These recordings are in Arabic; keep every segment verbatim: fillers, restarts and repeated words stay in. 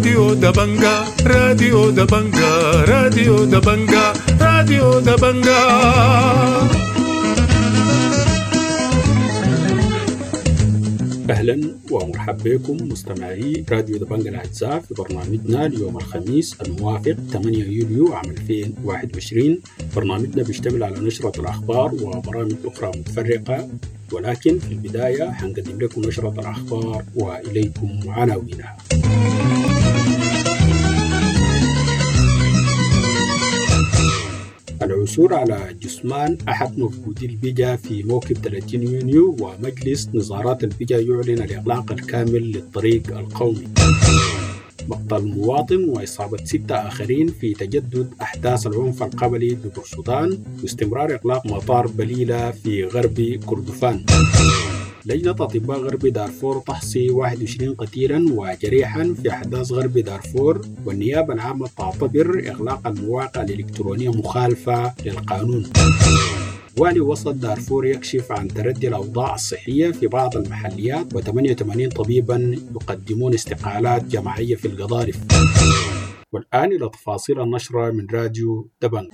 راديو دبنجا راديو دبنجا راديو دبنجا راديو دبنجا. أهلا ومرحبا بكم مستمعي راديو دبنجا الأعزاء في برنامجنا اليوم الخميس الموافق ثمانية يوليو عام ألفين وواحد وعشرين. برنامجنا بيشتمل على نشرة الأخبار وبرامج أخرى متفرقة، ولكن في البداية حنقدم لكم نشرة الأخبار وإليكم عناوينها. العثور على جثمان أحد مفقودي البيجا في موكب ثلاثين يونيو، ومجلس نظارات البيجا يعلن الإغلاق الكامل للطريق القومي. مقتل مواطن وإصابة ستة آخرين في تجدد أحداث العنف القبلي ببورسودان، واستمرار إغلاق مطار بليلة في غرب كردفان. لجنة أطباء غرب دارفور تحصي واحد وعشرين قتيلا وجريحا في أحداث غرب دارفور، والنيابة العامة تعتبر إغلاق المواقع الإلكترونية مخالفة للقانون. والي وسط دارفور يكشف عن تردي الأوضاع الصحية في بعض المحليات، وثمانية وثمانين طبيبا يقدمون استقالات جماعية في القضارف. والآن إلى تفاصيل النشرة من راديو دبنجا.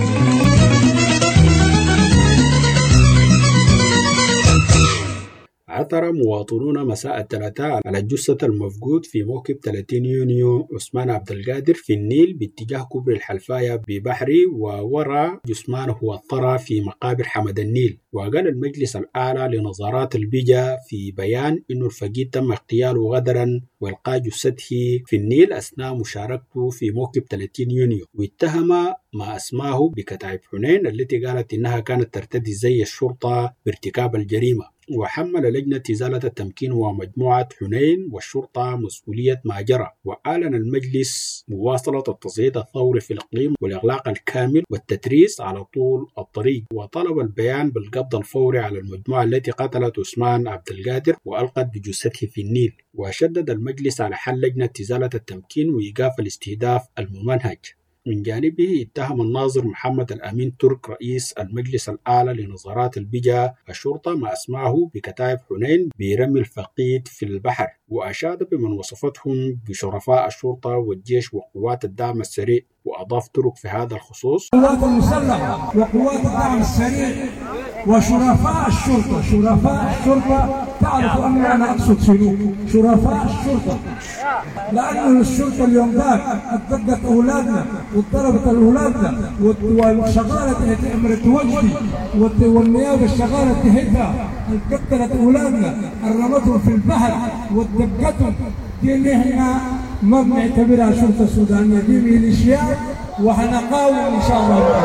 عثر مواطنون مساء الثلاثاء على جثة المفقود في موكب ثلاثين يونيو عثمان عبد القادر في النيل باتجاه كوبري الحلفاية ببحري، ووراء جثمانه والطرى في مقابر حمد النيل. وقال المجلس الأعلى لنظارات البيجا في بيان إنه الفقيد تم اغتياله غدرا وإلقاء جثته في النيل أثناء مشاركته في موكب ثلاثين يونيو، واتهم ما أسماه بكتائب حنين التي قالت إنها كانت ترتدي زي الشرطة بارتكاب الجريمة. وحمل لجنة إزالة التمكين ومجموعة حنين والشرطة مسؤولية ما جرى. وأعلن المجلس مواصلة التصعيد الثوري في الإقليم والإغلاق الكامل والتتريس على طول الطريق، وطلب البيان بالقبض الفوري على المجموعة التي قتلت عثمان عبد القادر وألقت بجثته في النيل. وشدد المجلس على حل لجنة إزالة التمكين وإيقاف الاستهداف الممنهج. من جانبه اتهم الناظر محمد الأمين ترك رئيس المجلس الأعلى لنظارات البيجا الشرطة ما أسماه بكتائب حنين برمي الفقيد في البحر، وأشاد بمن وصفتهم بشرفاء الشرطة والجيش وقوات الدعم السريع. وأضاف ترك في هذا الخصوص: القوات المسلحة وقوات الدعم السريع وشرفاء الشرطة. شرفاء الشرطة تعرفوا أني أنا أقصد شنو؟ شرفاء الشرطة، لأن الشرطة اليوم ذاك أتدقت أولادنا وضربت أولادنا، والشغالة تهتي أمرت وجدي، والنيابة الشغالة تهتها قتلت أولادنا، رمتهم في البحر ودقتهم. دي اللي احنا ما بنعتبرها شرطة سودانية، دي ميليشيات، وحنقاوم إن شاء الله.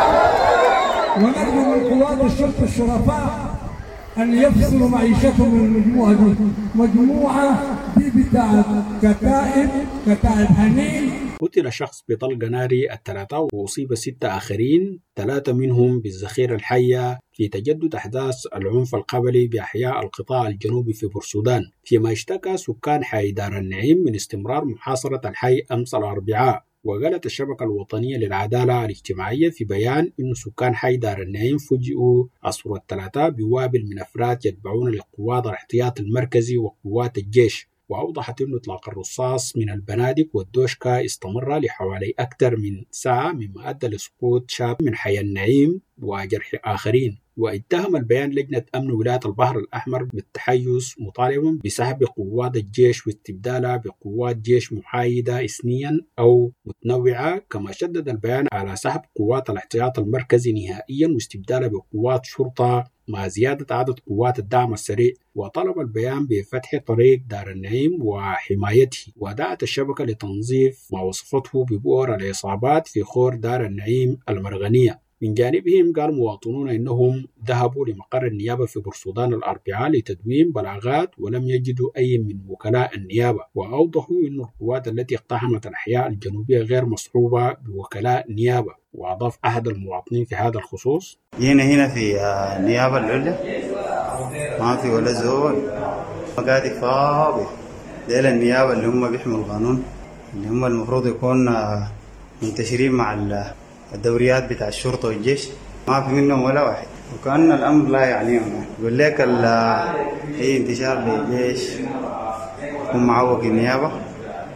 ونرجو من قوات الشرطة الشرفاء أن يفصلوا معيشتهم من المجموعة دي. مجموعة دي بتاعت كتائب كتائب حنين. قتل شخص بطلق ناري الثلاثاء وأصيب ستة آخرين، ثلاثة منهم بالذخيرة الحية في تجدد أحداث العنف القبلي بأحياء القطاع الجنوبي في بورسودان، فيما اشتكى سكان حي دار النعيم من استمرار محاصرة الحي أمس الأربعاء. وقالت الشبكة الوطنية للعدالة الاجتماعية في بيان إن سكان حي دار النعيم فوجئوا عصر الثلاثاء بوابل من أفراد يتبعون لقوات الاحتياط المركزي وقوات الجيش. وأوضحت أن إطلاق الرصاص من البنادق والدوشكا استمر لحوالي أكثر من ساعة، مما أدى لسقوط شاب من حي النعيم وجرح آخرين. واتهم البيان لجنة أمن ولاية البحر الأحمر بالتحيز، مطالبا بسحب قوات الجيش واستبدالها بقوات جيش محايدة إثنيا أو متنوعة. كما شدد البيان على سحب قوات الاحتياط المركزي نهائيا واستبدالها بقوات شرطة مع زيادة عدد قوات الدعم السريع. وطلب البيان بفتح طريق دار النعيم وحمايته. ودعت الشبكة لتنظيف ما وصفته ببؤر العصابات في خور دار النعيم المرغنية. من جانبهم قال مواطنون إنهم ذهبوا لمقر النيابة في بورسودان الأربعاء لتدوين بلاغات ولم يجدوا أي من وكلاء النيابة. وأوضحوا أن القوات التي اقتحمت الأحياء الجنوبية غير مصحوبة بوكلاء نيابة. وأضاف أحد المواطنين في هذا الخصوص: هنا هنا في النيابة العليا ما في ولا زول، مقاعد فاضي. ديل النيابة اللي هم بيحموا القانون، اللي هم المفروض يكون منتشرين مع الدوريات بتاع الشرطة والجيش، ما في منهم ولا واحد. وكأن الأمر لا يعنيهم. يقول لك أي انتشار للجيش يكون معوق النيابة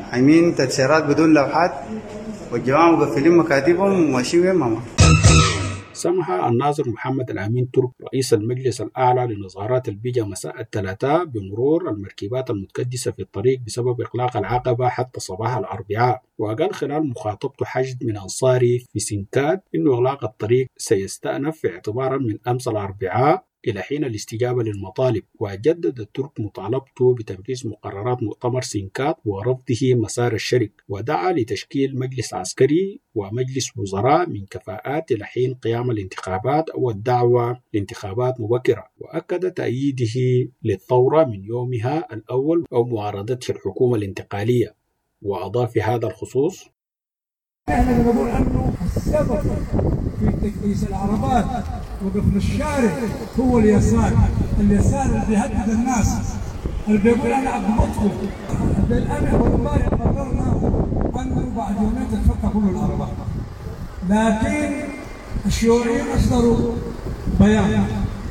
عايمين تتشيرات بدون لوحات والجماعة مقفلين مكاتبهم وماشيين وين ماما. سمح الناظر محمد الأمين ترك رئيس المجلس الأعلى لنظارات البيجا مساء الثلاثاء بمرور المركبات المتكدسة في الطريق بسبب إغلاق العقبة حتى صباح الأربعاء، وقال خلال مخاطبته حشد من أنصاري في سنكاد إنه إغلاق الطريق سيستأنف اعتبارا من أمس الأربعاء إلى حين الاستجابة للمطالب. وجدد الترك مطالبته بتنفيذ مقررات مؤتمر سنكات ورفضه مسار الشرك، ودعا لتشكيل مجلس عسكري ومجلس وزراء من كفاءات إلى حين قيام الانتخابات أو الدعوة لانتخابات مبكرة، وأكد تأييده للثورة من يومها الأول أو معارضته الحكومة الانتقالية. وأضاف في هذا الخصوص: احنا بنقول انه السبب في تكديس العربات وقفل الشارع هو اليسار، اليسار اللي بيهدد الناس، اللي بيقول انا اضبطكم. بالامس والله قررنا انه بعد يومين تتفك كل العربات، لكن الشيوعيين اصدروا بيان،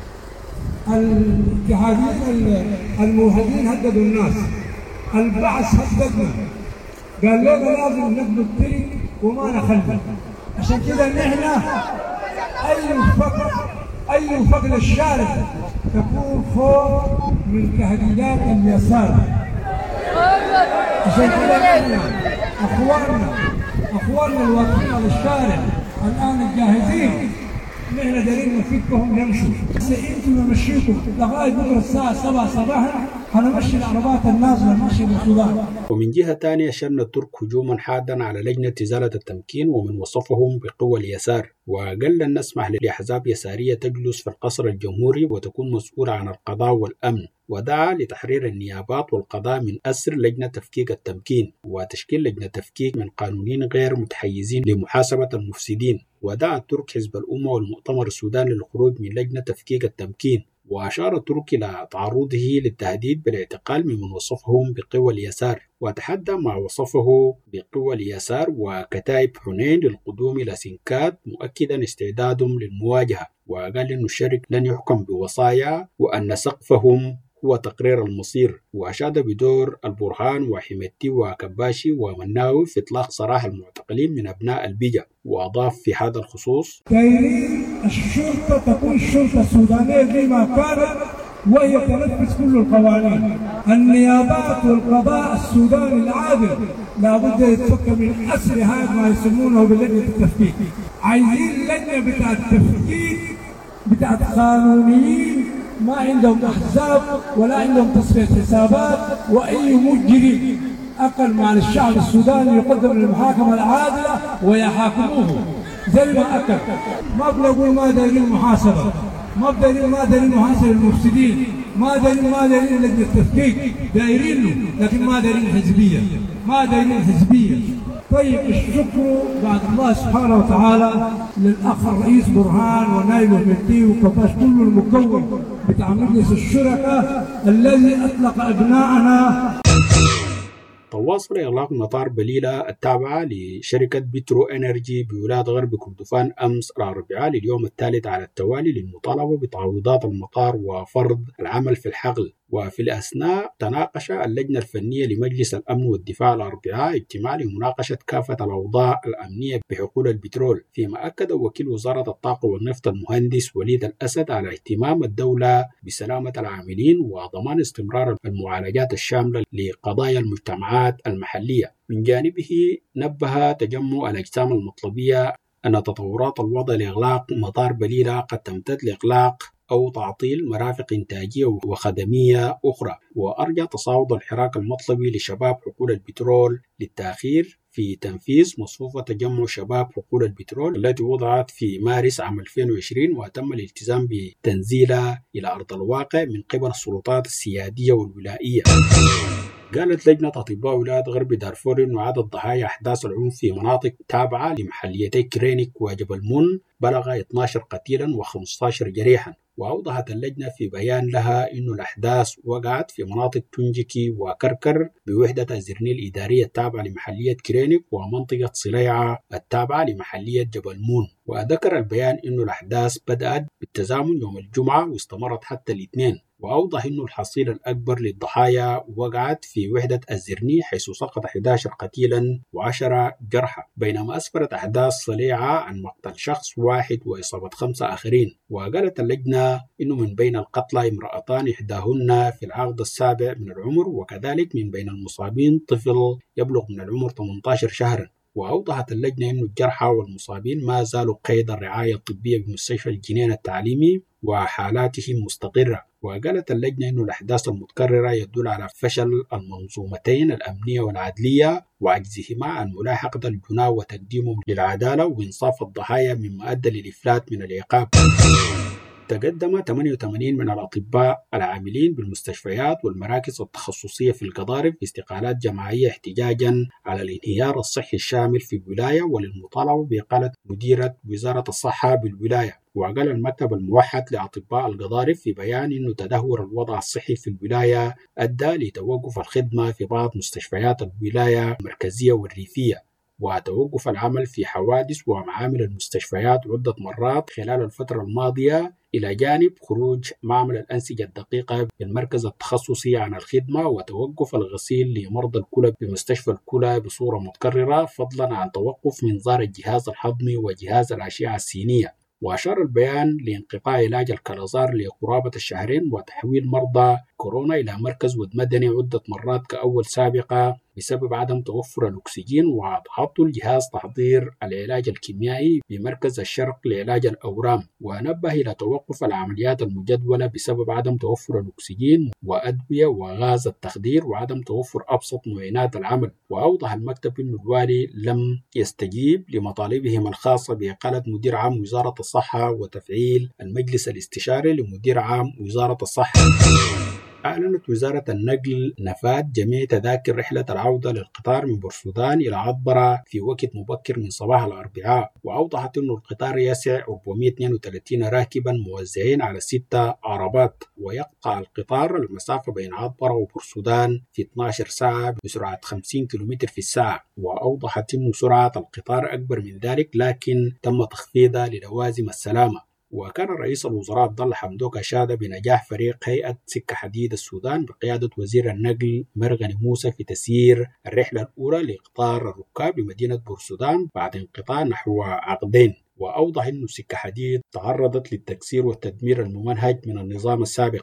الاتحاديين الموحدين هددوا الناس، البعث هددنا، قال لنا لازم نبني الطريق وما نخلي. عشان كده نحن اي فقر اي فقر الشارع تكون فوق من تهديدات اليسار. عشان كده نحن اخواننا اخواننا الواقفين على الشارع الان الجاهزين، نحن دايرين نفكهم يمشوا. بس انتم نمشيكم لغايه بكره الساعه سبعة صباحا هنمشي العربات النازله نمشي بالسودان. ومن جهة ثانية شن الترك هجوما حادا على لجنة إزالة التمكين ومن وصفهم بقوى اليسار، وقال لن نسمح لأحزاب يسارية تجلس في القصر الجمهوري وتكون مسؤولة عن القضاء والأمن، ودعا لتحرير النيابات والقضاء من أسر لجنة تفكيك التمكين وتشكيل لجنة تفكيك من قانونيين غير متحيزين لمحاسبة المفسدين. ودعا الترك حزب الأمة والمؤتمر السوداني للخروج من لجنة تفكيك التمكين. وأشار الترك إلى تعرضه للتهديد بالاعتقال ممن وصفهم بقوى اليسار، وتحدى ما وصفه بقوى اليسار وكتائب حنين للقدوم إلى سنكات، مؤكدا استعدادهم للمواجهة، وقال إن الشرك لن يحكم بوصايا وأن سقفهم هو تقرير المصير. وأشاد بدور البرهان وحميدتي وكباشي ومناوي في إطلاق سراح المعتقلين من أبناء البيجا. وأضاف في هذا الخصوص: دايرين الشرطة تكون الشرطة السودانية زي ما كانت وهي تنفذ كل القوانين. النيابات والقضاء السوداني العادل لابد يتفك من أسر هذا ما يسمونه بلجنة التفكيك. عايزين لجنة بتاعت تفكيك بتاعت قانونيين ما عندهم أحزاب ولا عندهم تصفية حسابات، وأي مجرم أقل مع الشعب السوداني يقدم للمحاكمة العادلة ويحاكموه زي ما أكل. ما بنقول ما دايرين محاسبة، ما بدايرين ما دايرين محاسبة المفسدين، ما دايرين ما دايرين لجنة التفكيك، دايرين له لكن ما دايرين حزبية، ما دايرين حزبية. طيب الشكر بعد الله سبحانه وتعالى للأخ الرئيس برهان ونائب حميدتي وكباش كل المكون بتاع مجلس الشركاء الذي أطلق أبناءنا. تواصل إغلاق مطار بليلة التابعة لشركة بترو إنرجي بولاية غرب كردفان أمس الأربعاء لليوم الثالث على التوالي للمطالبة بتعويضات المطار وفرض العمل في الحقل. وفي الأثناء تناقش اللجنة الفنية لمجلس الأمن والدفاع الأربعاء اجتماع لمناقشة كافة الأوضاع الأمنية بحقول البترول، فيما أكد وكيل وزارة الطاقة والنفط المهندس وليد الأسد على اهتمام الدولة بسلامة العاملين وضمان استمرار المعالجات الشاملة لقضايا المجتمعات المحلية. من جانبه نبه تجمع الأجسام المطلبية أن تطورات الوضع لإغلاق مطار بليلة قد تمتد لإغلاق أو تعطيل مرافق إنتاجية وخدمية أخرى، وأرجى تصاعد الحراك المطلبي لشباب حقول البترول للتأخير في تنفيذ مصفوفة تجمع شباب حقول البترول التي وضعت في مارس عام ألفين وعشرين، وتم الالتزام بتنزيلها إلى أرض الواقع من قبل السلطات السيادية والولائية. قالت لجنة أطباء ولاية غرب دارفور أن عدد ضحايا أحداث العنف في مناطق تابعة لمحليتي كرينيك وجبل مون بلغ اثني عشر قتيلا وخمسة عشر جريحا، وأوضحت اللجنة في بيان لها أن الأحداث وقعت في مناطق تنجكي وكركر بوحدة الزرني الإدارية التابعة لمحلية كرينيك ومنطقة صليعة التابعة لمحلية جبل مون. وذكر البيان أن الأحداث بدأت بالتزامن يوم الجمعة واستمرت حتى الاثنين. وأوضح أن الحصيلة الأكبر للضحايا وقعت في وحدة الزرني حيث سقط أحد عشر قتيلا وعشرة جرحى، بينما أسفرت أحداث صليعة عن مقتل شخص واحد وإصابة خمسة آخرين. وقالت اللجنة أنه من بين القتلى امرأتان إحداهن في العقد السابع من العمر، وكذلك من بين المصابين طفل يبلغ من العمر ثمانية عشر شهرا. وأوضحت اللجنة أن الجرحى والمصابين ما زالوا قيد الرعاية الطبية بمستشفى الجنين التعليمي وحالاتهم مستقرة. وقالت اللجنة أن الأحداث المتكررة يدل على فشل المنظومتين الأمنية والعدلية وعجزهما عن ملاحقة الجناة وتقديمهم للعدالة وإنصاف الضحايا، مما أدى للإفلات من العقاب. تقدم ثمانية وثمانين من الأطباء العاملين بالمستشفيات والمراكز التخصصية في القضارف باستقالات جماعية احتجاجا على الانهيار الصحي الشامل في الولاية وللمطالبة بإقالة مديرة وزارة الصحة بالولاية. وقال المكتب الموحد لأطباء القضارف في بيان أن تدهور الوضع الصحي في الولاية أدى لتوقف الخدمة في بعض مستشفيات الولاية المركزية والريفية، وتوقف العمل في حوادث ومعامل المستشفيات عدة مرات خلال الفترة الماضية، إلى جانب خروج معمل الأنسجة الدقيقة بالمركز التخصصي عن الخدمة وتوقف الغسيل لمرضى الكلى بمستشفى الكلى بصورة متكررة، فضلا عن توقف منظار الجهاز الهضمي وجهاز الأشعة السينية. وأشار البيان لانقطاع علاج الكلازار لقرابة الشهرين وتحويل مرضى كورونا إلى مركز ود مدني عدة مرات كأول سابقة بسبب عدم توفر الأكسجين، وضبط الجهاز تحضير العلاج الكيميائي بمركز الشرق لعلاج الأورام. ونبه إلى توقف العمليات المجدولة بسبب عدم توفر الأكسجين وأدوية وغاز التخدير وعدم توفر أبسط معينات العمل. وأوضح المكتب أن الوالي لم يستجيب لمطالبهم الخاصة بإقالة مدير عام وزارة الصحة وتفعيل المجلس الاستشاري لمدير عام وزارة الصحة. أعلنت وزارة النقل نفاذ جميع تذاكر رحلة العودة للقطار من بورسودان إلى عطبرة في وقت مبكر من صباح الأربعاء. وأوضحت أن القطار يسع أربعمائة واثنين وثلاثين راكبا موزعين على ستة عربات، ويقطع القطار المسافة بين عطبرة وبورسودان في اثنتي عشرة ساعة بسرعة خمسين كيلومتر في الساعة. وأوضحت أن سرعة القطار أكبر من ذلك لكن تم تخفيضها للوازم السلامة. وكان رئيس الوزراء عبد الله حمدوك أشاد بنجاح فريق هيئة سكة حديد السودان بقيادة وزير النقل مرغني موسى في تسيير الرحلة الأولى لقطار الركاب بمدينة بورسودان بعد انقطاع نحو عقدين. وأوضح أن سكة حديد تعرضت للتكسير والتدمير الممنهج من النظام السابق.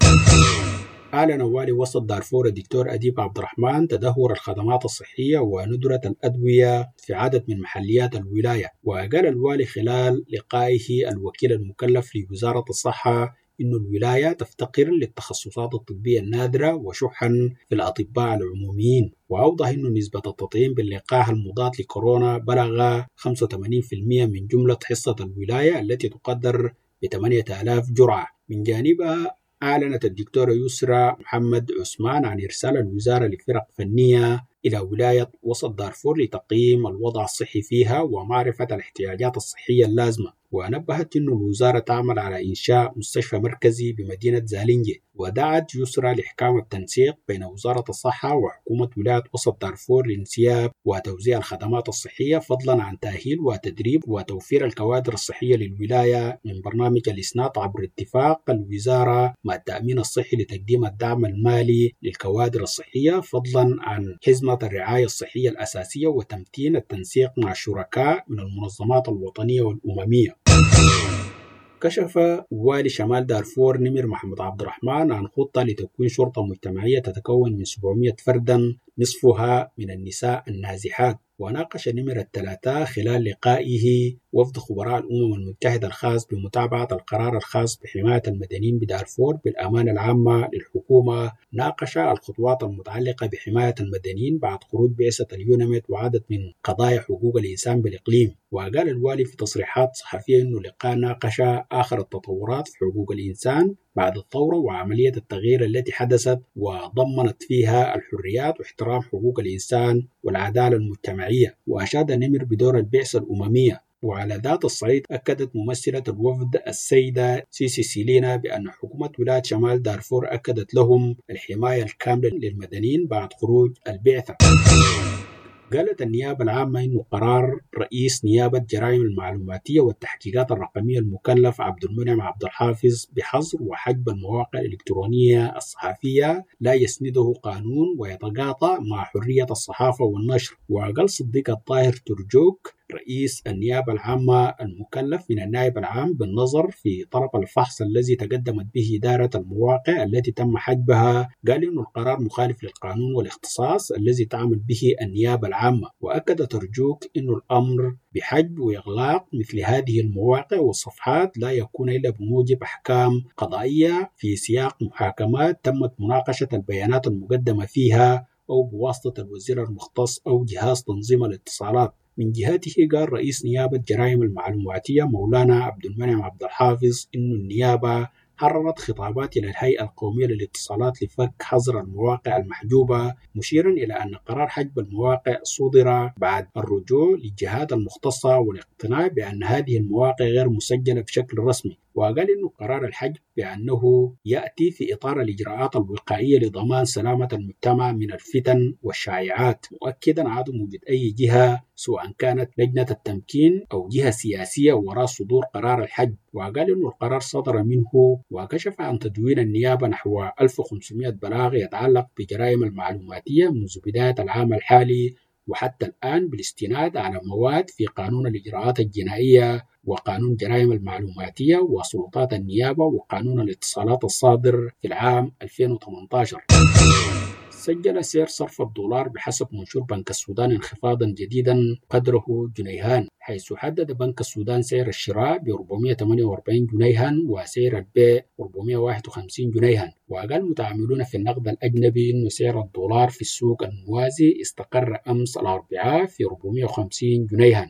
أعلن والي وسط دارفور الدكتور أديب عبد الرحمن تدهور الخدمات الصحية وندرة الأدوية في عدد من محليات الولاية. وقال الوالي خلال لقائه الوكيل المكلف لوزارة الصحة إن الولاية تفتقر للتخصصات الطبية النادرة وشحا في الأطباء العموميين. وأوضح أن نسبة التطعيم باللقاح المضاد لكورونا بلغ خمسة وثمانين بالمئة من جملة حصة الولاية التي تقدر ب ثمانية آلاف جرعة. من جانبها أعلنت الدكتورة يسرى محمد عثمان عن إرسال الوزارة لفرق فنية إلى ولاية وسط دارفور لتقييم الوضع الصحي فيها ومعرفة الاحتياجات الصحية اللازمة. ونبهت أن الوزارة تعمل على إنشاء مستشفى مركزي بمدينة زالينجي. ودعت يسرى لإحكام التنسيق بين وزارة الصحة وحكومة ولاية وسط دارفور لانسياب وتوزيع الخدمات الصحية، فضلا عن تأهيل وتدريب وتوفير الكوادر الصحية للولاية من برنامج الإسناد عبر اتفاق الوزارة مع التأمين الصحي لتقديم الدعم المالي للكوادر الصحية، فضلا عن حزمة الرعاية الصحية الأساسية وتمتين التنسيق مع الشركاء من المنظمات الوطنية والأممية. كشف والي شمال دارفور نمر محمد عبد الرحمن عن خطة لتكوين شرطة مجتمعية تتكون من سبعمائة فردا نصفها من النساء النازحات. وناقش نمر الثلاثاء خلال لقائه وفد خبراء الأمم المتحدة الخاص بمتابعة القرار الخاص بحماية المدنيين بدارفور بالأمانة العامة للحكومة، ناقش الخطوات المتعلقة بحماية المدنيين بعد خروج بعثة اليونميت وعدد من قضايا حقوق الإنسان بالإقليم. وقال الوالي في تصريحات صحفية أنه اللقاء ناقش آخر التطورات في حقوق الإنسان بعد الثورة وعملية التغيير التي حدثت وضمنت فيها الحريات واحترام حقوق الإنسان والعدالة المجتمعية. وأشاد نمر بدور البعثة الأممية وعلى ذات الصعيد أكدت ممثلة الوفد السيدة سيسي سيلينا بأن حكومة ولاية شمال دارفور أكدت لهم الحماية الكاملة للمدنيين بعد خروج البعثة. قالت النيابة العامة إنه قرار رئيس نيابة جرائم المعلوماتية والتحقيقات الرقمية المكلف عبد المنعم عبد الحافظ بحظر وحجب المواقع الإلكترونية الصحفية لا يسنده قانون ويتقاطع مع حرية الصحافة والنشر. وقال صديق الطاهر ترجوك رئيس النيابة العامة المكلف من النائب العام بالنظر في طلب الفحص الذي تقدمت به إدارة المواقع التي تم حجبها، قال إنه القرار مخالف للقانون والاختصاص الذي تعمل به النيابة العامة. وأكد ترجوك إنه الأمر بحجب وإغلاق مثل هذه المواقع والصفحات لا يكون إلا بموجب أحكام قضائية في سياق محاكمات تمت مناقشة البيانات المقدمة فيها أو بواسطة الوزير المختص أو جهاز تنظيم الاتصالات. من جهته قال رئيس نيابة جرائم المعلوماتية مولانا عبد المنعم عبد الحافظ إن النيابة حررت خطابات إلى الهيئة القومية للاتصالات لفك حظر المواقع المحجوبة، مشيرا إلى أن قرار حجب المواقع صدر بعد الرجوع للجهات المختصة والاقتناع بأن هذه المواقع غير مسجلة بشكل رسمي. وقال إنه قرار الحجب بأنه يأتي في إطار الإجراءات الوقائية لضمان سلامة المجتمع من الفتن والشائعات، مؤكدا عدم وجود أي جهة سواء كانت لجنة التمكين أو جهة سياسية وراء صدور قرار الحجب. وقال إنه القرار صدر منه وكشف عن تدوين النيابة نحو ألف وخمسمائة بلاغ يتعلق بجرائم المعلوماتية منذ بداية العام الحالي وحتى الآن بالاستناد على مواد في قانون الإجراءات الجنائية وقانون جرائم المعلوماتية وسلطات النيابة وقانون الاتصالات الصادر في العام ألفين وثمانية عشر. سجل سعر صرف الدولار بحسب منشور بنك السودان انخفاضا جديدا قدره جنيهان، حيث حدد بنك السودان سعر الشراء ب أربعمائة وثمانية وأربعين جنيها وسعر البيع أربعمائة وواحد وخمسين جنيها. وقال متعاملون في النقد الأجنبي أن سعر الدولار في السوق الموازي استقر أمس الأربعاء في أربعمائة وخمسين جنيها.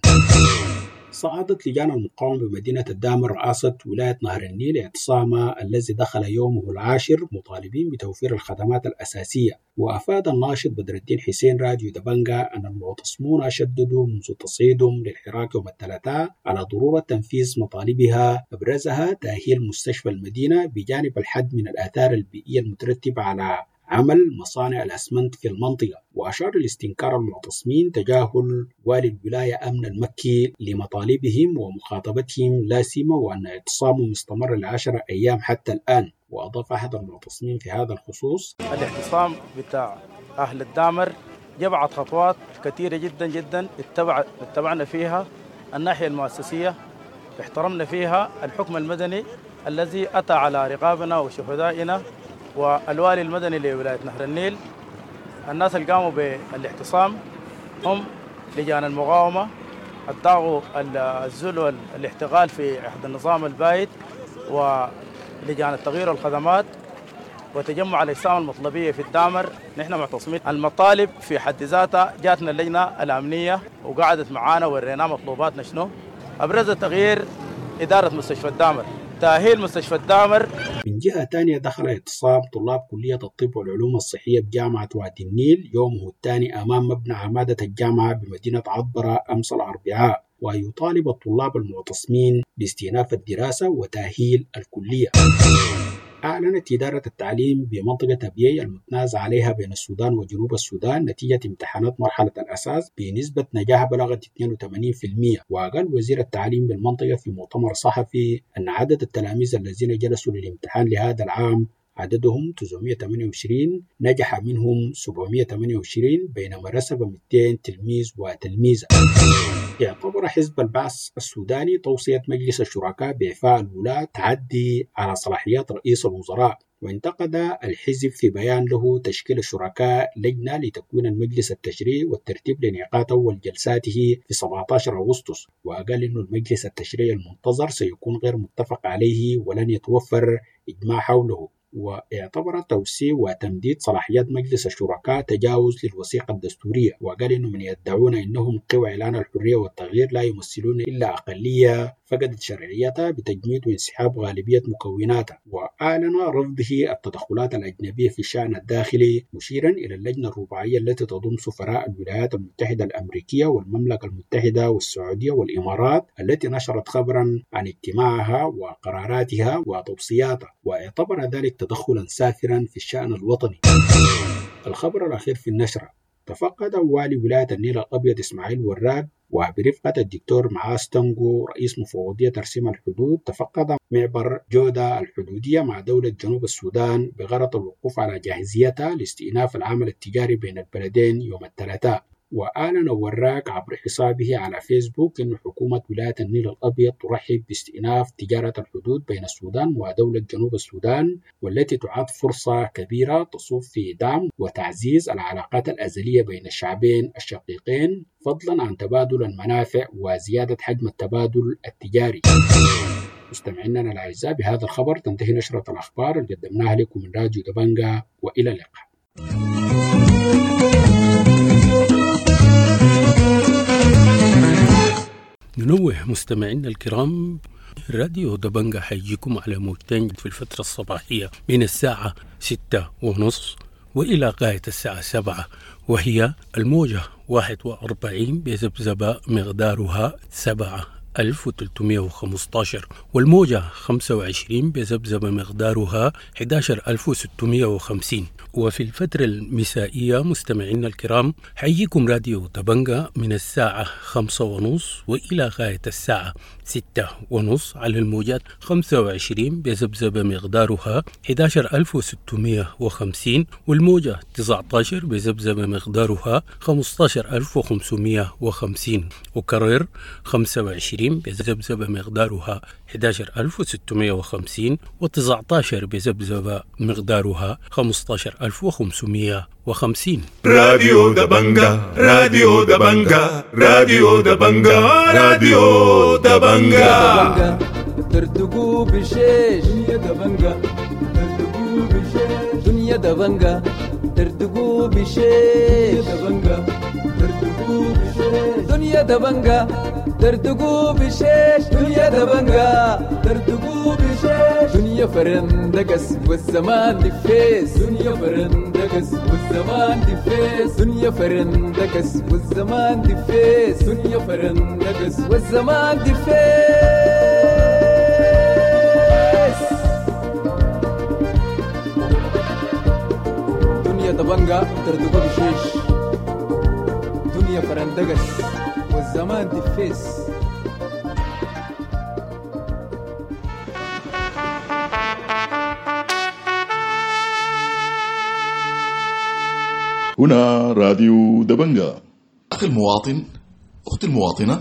صعدت لجان المقاومة بمدينة الدامر رئاسة ولاية نهر النيل اعتصامها الذي دخل يومه العاشر مطالبين بتوفير الخدمات الأساسية. وأفاد الناشط بدر الدين حسين راديو دبنجا أن المعتصمون شددوا منذ تصعيدهم للحراك يوم الثلاثاء على ضرورة تنفيذ مطالبها، أبرزها تأهيل مستشفى المدينة بجانب الحد من الآثار البيئية المترتبة على عمل مصانع الأسمنت في المنطقة. وأشار الاستنكار المعتصمين تجاهل والي الولاية أمن المكي لمطالبهم ومخاطبتهم لا سيما وأن اعتصامهم استمر لعشرة أيام حتى الآن. وأضاف أحد المعتصمين في هذا الخصوص: الاعتصام بتاع أهل الدامر جمعت خطوات كثيرة جدا جدا اتبع اتبعنا فيها الناحية المؤسسية، احترمنا فيها الحكم المدني الذي أتى على رقابنا وشهدائنا والوالي المدني لولاية نهر النيل. الناس اللي قاموا بالاعتصام هم لجان المقاومة ابتغوا الذل والاحتغال في عهد النظام البائد ولجان التغيير والخدمات وتجمع الأجسام المطلبية في الدامر. نحن معتصمين المطالب في حد ذاتها، جاتنا اللجنة الأمنية وقعدت معانا وورينا مطلوباتنا شنو. أبرز التغيير إدارة مستشفى الدامر، تأهيل مستشفى الدامر. من جهة ثانية دخل اعتصام طلاب كلية الطب والعلوم الصحية بجامعة وادي النيل يومه الثاني أمام مبنى عمادة الجامعة بمدينة عطبرة أمس الأربعاء، ويطالب الطلاب المعتصمين باستئناف الدراسة وتأهيل الكلية. أعلنت إدارة التعليم بمنطقة أبيي المتنازع عليها بين السودان وجنوب السودان نتيجة امتحانات مرحلة الأساس بنسبة نجاح بلغت اثنين وثمانين بالمئة. وقال وزير التعليم بالمنطقة في مؤتمر صحفي أن عدد التلاميذ الذين جلسوا للامتحان لهذا العام عددهم تسعمائة وثمانية وعشرين، نجح منهم سبعمائة وثمانية وعشرين بينما رسب مئتين تلميذ وتلميذة. يعتبر حزب البعث السوداني توصية مجلس الشركاء بإعفاء الولاة تعدي على صلاحيات رئيس الوزراء، وانتقد الحزب في بيان له تشكيل الشركاء لجنة لتكوين المجلس التشريعي والترتيب لانعقاد أول جلساته في سبعة عشر أغسطس. وقال إنه المجلس التشريعي المنتظر سيكون غير متفق عليه ولن يتوفر إجماع حوله. واعتبر توسيع وتمديد صلاحيات مجلس الشركاء تجاوز للوثيقة الدستورية، وقال إنه من يدعون إنهم قوى إعلان الحرية والتغيير لا يمثلون إلا أقلية فقدت شرعيتها بتجميد وانسحاب غالبية مكوناتها، وأعلن رفضه التدخلات الأجنبية في الشأن الداخلي، مشيرا إلى اللجنة الرباعية التي تضم سفراء الولايات المتحدة الأمريكية والمملكة المتحدة والسعودية والإمارات التي نشرت خبرا عن اجتماعها وقراراتها وتوصياتها، واعتبر ذلك تدخلا سافرا في الشأن الوطني. الخبر الأخير في النشرة: تفقد والي ولاية النيل الأبيض إسماعيل وراق وبرفقة الدكتور معاذ تنقو رئيس مفوضية ترسيم الحدود، تفقد معبر جودة الحدودية مع دولة جنوب السودان بغرض الوقوف على جاهزيتها لاستئناف العمل التجاري بين البلدين يوم الثلاثاء. وأعلن وراق عبر حسابه على فيسبوك أن حكومة ولاية النيل الأبيض ترحب باستئناف تجارة الحدود بين السودان ودولة جنوب السودان، والتي تعد فرصة كبيرة تصب في دعم وتعزيز العلاقات الأزلية بين الشعبين الشقيقين، فضلا عن تبادل المنافع وزيادة حجم التبادل التجاري. مستمعينا الأعزاء، بهذا الخبر تنتهي نشرة الأخبار اللي قدمناها لكم من راديو دبنجا، وإلى اللقاء. ننوه مستمعينا الكرام، راديو دبنجا حيجيكم على موجتين في الفترة الصباحية من الساعة ستة ونص وإلى غاية الساعة سبعة، وهي الموجة واحد وأربعين بذبذبة مقدارها سبعة ألف وثلاثمائة وخمسة عشر، والموجة خمسة وعشرين بذبذبة مقدارها أحد عشر ألف وستمائة وخمسين. وفي الفترة المسائية مستمعينا الكرام حييكم راديو دبنجا من الساعة خمسة ونص وإلى غاية الساعة ستة ونص على الموجات خمسة وعشرين بذبذبة مقدارها أحد عشر ألف وستمائة وخمسين، والموجة تسعة عشر بذبذبة مقدارها خمسة عشر ألف وخمسمائة وخمسين، وكرر خمسة وعشرين بذبذبة مقدارها أحد عشر ألف وستمائة وخمسين، وتسعة عشر بذبذبة مقدارها خمسة عشر ألف وخمسمائة وخمسين. راديو دبنجا راديو دبنجا راديو دبنجا راديو دبنجا ترتقوا بشيش دنيا دبنجا ترتقوا بشيش دنيا دبنجا ترتقوا بشيش دبنجا ترتقوا بشيش دنيا دبنجا ترتقوا بشيش دنيا دبنجا ترتقوا بشيش دنيا فرندقس والزمان دفيس دنيا فرندقس والزمان دفيس دنيا فرندقس والزمان دفيس دنيا فرندقس والزمان دفيس. دنيا دبنجا ترتقوا بشيش دنيا فرندقس والزمان دفيس. هنا راديو دبنجا. أخي المواطن، أختي المواطنة،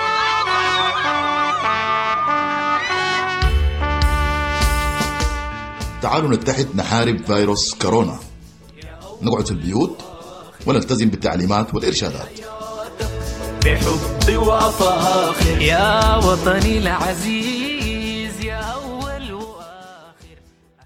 تعالوا نتحد نحارب فيروس كورونا، نقعد في البيوت ونلتزم بالتعليمات والإرشادات. بحب وفاخر يا وطني العزيز يا أول وآخر.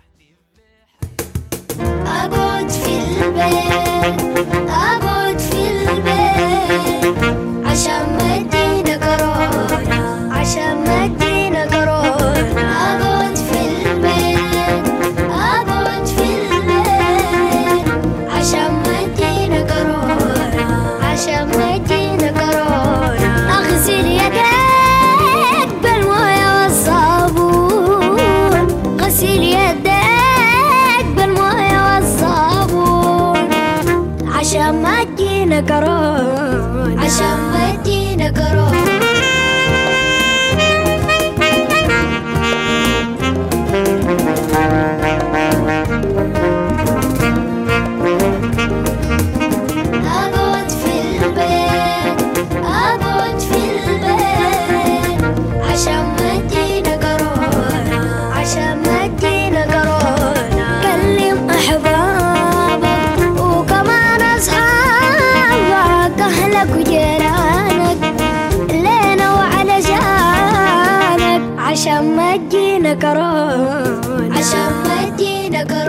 أقعد في البيت أقعد في البيت عشان ما تجينا كورونا عشان ما تجينا كورونا. أقعد في البيت أقعد في البيت عشان ما تجينا كورونا عشان ما تجينا كورونا. أغسل يديك بالموية والصابون غسل يديك بالموية والصابون عشان ما تجينا كورونا عشان ما تجينا كورونا. أقعد في البيت أقعد في البيت عشان ما تجينا كورونا عشان ما تجينا كورونا. كلم أحبابك وكمان أصحابك أهلك وجيرانك لينا وعلشانك عشان ما تجينا كورونا عشان ما تجينا كورونا.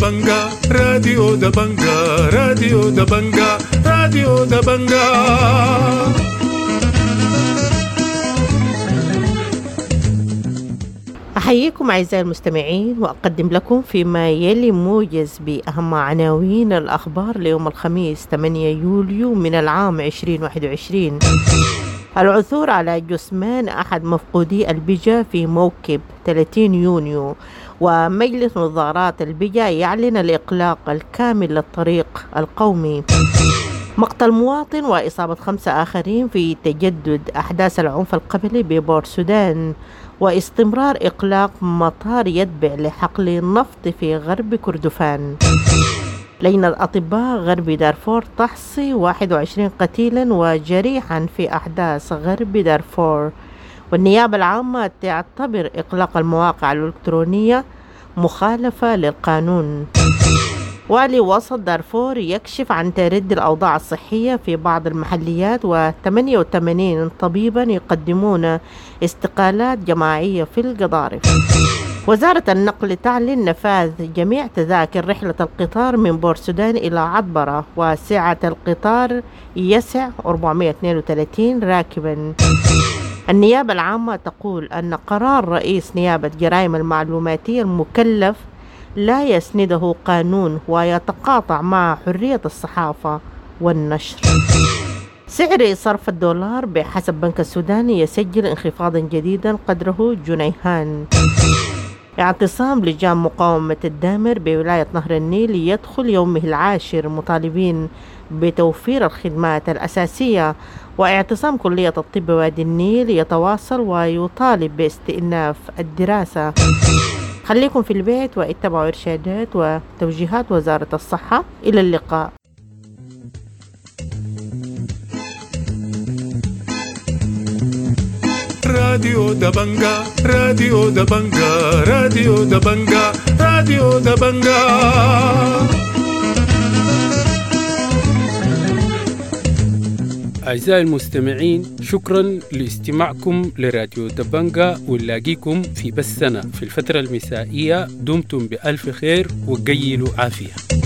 دبنجا راديو دبنجا راديو دبنجا راديو دبنجا. أحييكم أعزائي المستمعين وأقدم لكم فيما يلي موجز بأهم عناوين الأخبار ليوم الخميس ثمانية يوليو من العام عشرين واحد وعشرين. العثور على جثمان أحد مفقودي البجا في موكب ثلاثين يونيو، ومجلس وزارات البجا يعلن الإغلاق الكامل للطريق القومي. مقتل مواطن وإصابة خمسة آخرين في تجدد أحداث العنف القبلي ببور سودان، واستمرار إغلاق مطار يتبع لحقل النفط في غرب كردفان. لجنة أطباء غرب دارفور تحصي واحد وعشرين قتيلا وجريحا في أحداث غرب دارفور. والنيابة العامة تعتبر إغلاق المواقع الإلكترونية مخالفة للقانون. والي وسط دارفور يكشف عن تردي الأوضاع الصحية في بعض المحليات، وثمانية وثمانين طبيبا يقدمون استقالات جماعية في القضارف. وزارة النقل تعلن نفاذ جميع تذاكر رحلة القطار من بور سودان إلى عطبرة، وسعة القطار يسع أربعمائة واثنين وثلاثين راكبا. النيابة العامة تقول أن قرار رئيس نيابة جرائم المعلوماتية المكلف لا يسنده قانون ويتقاطع مع حرية الصحافة والنشر. سعر صرف الدولار بحسب بنك السودان يسجل انخفاضا جديدا قدره جنيهان. اعتصام لجان مقاومة الدامر بولاية نهر النيل يدخل يومه العاشر مطالبين بتوفير الخدمات الأساسية. واعتصام كلية الطب وادي النيل يتواصل ويطالب باستئناف الدراسة. خليكم في البيت واتبعوا إرشادات وتوجيهات وزارة الصحة. إلى اللقاء. راديو دبنجا راديو دبنجا راديو دبنجا راديو دبنجا. أعزائي المستمعين، شكرا لاستماعكم لراديو دبنجا، ونلاقيكم في بثنا في الفترة المسائية. دمتم بألف خير وقيلوا عافية.